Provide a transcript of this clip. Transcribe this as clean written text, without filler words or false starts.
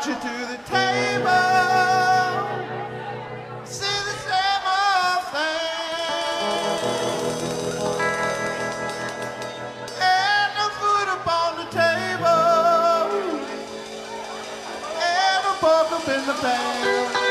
invite you to the table. See the same old thing. And no food upon the table. And no pork up in the pan.